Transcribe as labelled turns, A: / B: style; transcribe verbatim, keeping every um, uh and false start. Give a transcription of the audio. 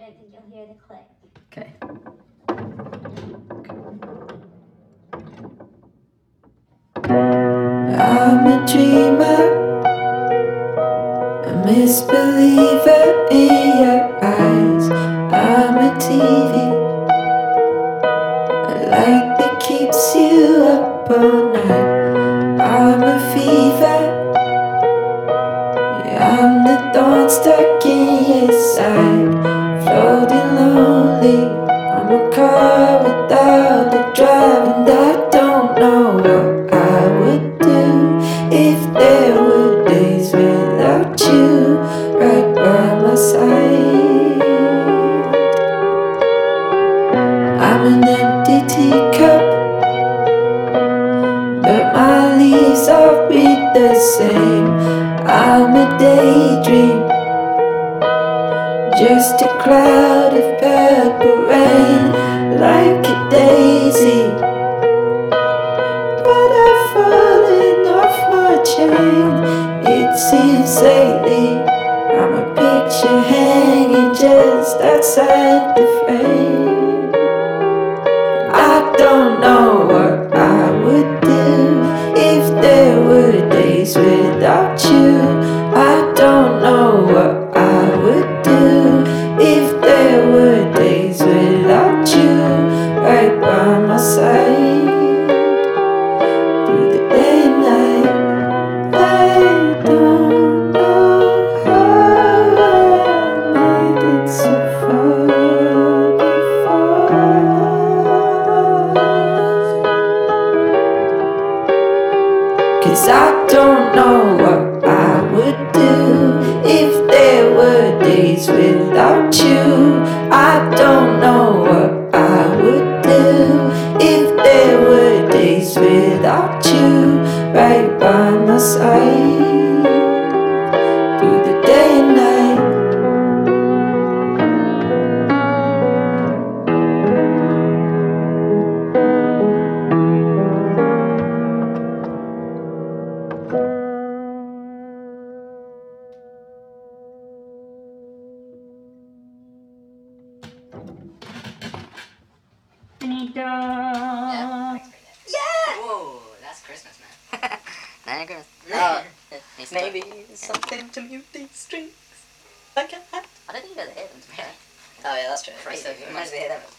A: don't think you'll hear the click.
B: Okay. I'm a dreamer, a misbeliever in your eyes. I'm a T V, a light that keeps you up all night. I'm a fever, yeah, I'm the thorn stuck in your side. Floating lonely, I'm a car without a driver, and I don't know what I would do if there were days without you right by my side. I'm an empty teacup, but my leaves all read the same. I'm a daydream, just a cloud of purple rain, like a daisy, but I've fallen off my chain. It seems lately I'm a picture hanging just outside the frame. I don't know what I would do if there were days without you. I don't know what I would do if there were days without you right by my side. Through the day and night, I don't know how I made it so far before. 'Cause I don't know what I would do if there were days without you. I don't know what I would do if there were days without you right by my side. Through the day and night.
A: Benito!
C: Yeah, thanks for that. Yeah! Whoa, that's Christmas, man. Merry Christmas. Uh,
D: Maybe something to mute these strings. Like a hat.
C: I don't think you guys hear them, to be honest.
D: Oh yeah, that's true.
C: Christ,
D: It reminds me of them.